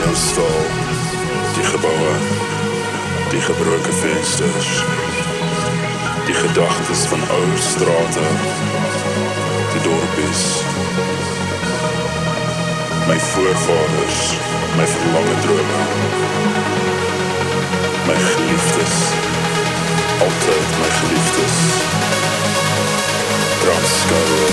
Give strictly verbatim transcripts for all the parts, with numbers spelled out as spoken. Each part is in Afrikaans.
jou stal, die geboue, die gebroke vensters, die gedagtes van ou strate, die dorpies, my voorvaders, my verlange drome, my geliefdes, altyd my geliefdes, Transkouwe.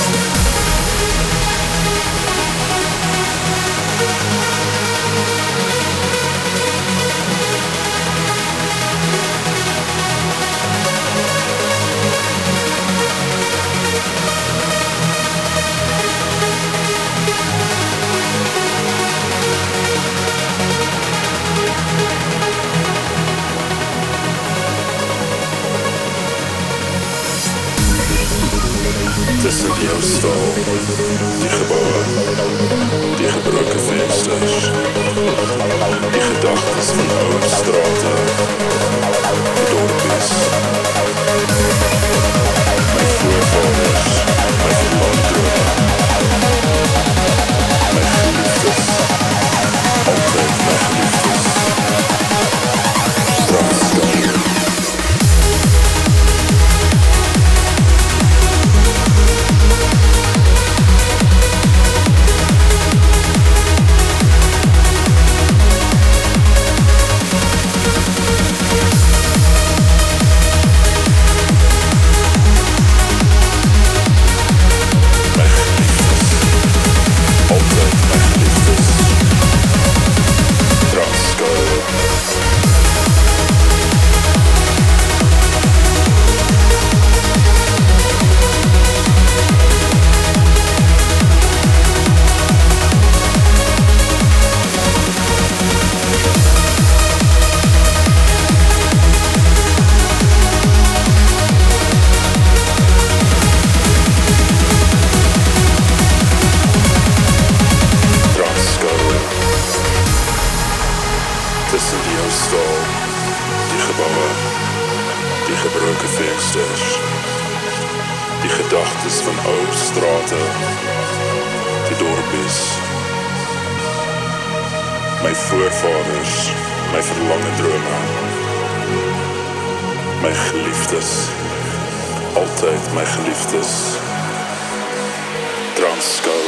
Tussen jou stal, die geboue, die gebroke vensters, die gedagtes van ou strate, die dorpies, my voorvaders, my verlang drome, my geliefdes, altyd my geliefdes, Transkouwe. Tussen jou stal, die geboue, die gebroke vensters, die gedagtes van ou strate, die dorpies, my voorvaders, my verlange drome, my geliefdes, altyd my geliefdes, Transkouwe.